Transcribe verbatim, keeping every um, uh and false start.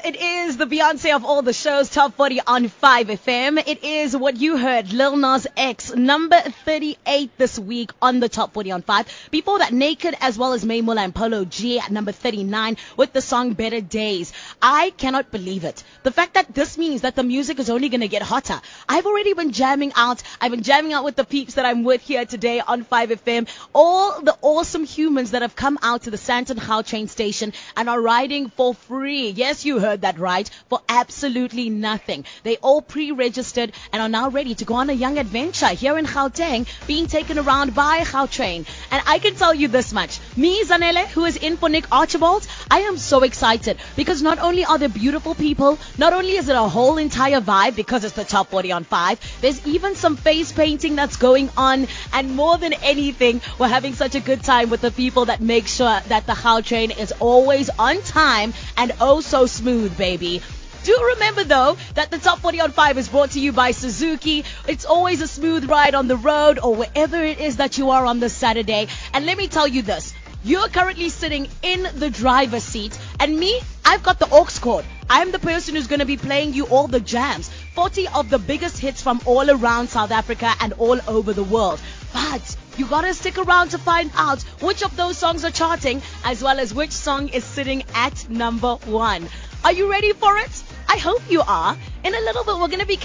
it is the Beyonce of all the shows, Top forty on five F M. It is what you heard, Lil Nas X, number thirty-eight this week on the Top forty on five. Before that, Naked as well as Maymula and Polo G at number thirty-nine with the song Better Days. I cannot believe it. The fact that this means that the music is only going to get hotter. I've already been jamming out. I've been jamming out with the peeps that I'm with here today on five F M. All the awesome humans that have come out to the Sandton Gautrain station and are riding for free. Yes, you heard that right. For absolutely nothing. They all pre-registered and are now ready to go on a young adventure here in Gauteng, being taken around by Gautrain. And I can tell you this much. Me, Zanele, who is in for Nick Archibald, I am so excited because not only are there beautiful people, not only is it a whole entire vibe because it's the Top forty on five, there's even some face painting that's going on, and more than anything, we're having such a good time with the people that make sure that the Gautrain is always on time and oh so smooth, baby. Do remember, though, that the Top forty on five is brought to you by Suzuki. It's always a smooth ride on the road or wherever it is that you are on this Saturday. And let me tell you this. You're currently sitting in the driver's seat, and me, I've got the aux cord. I'm the person who's going to be playing you all the jams, forty of the biggest hits from all around South Africa and all over the world. But you gotta stick around to find out which of those songs are charting, as well as which song is sitting at number one. Are you ready for it? I hope you are. In a little bit, we're going to be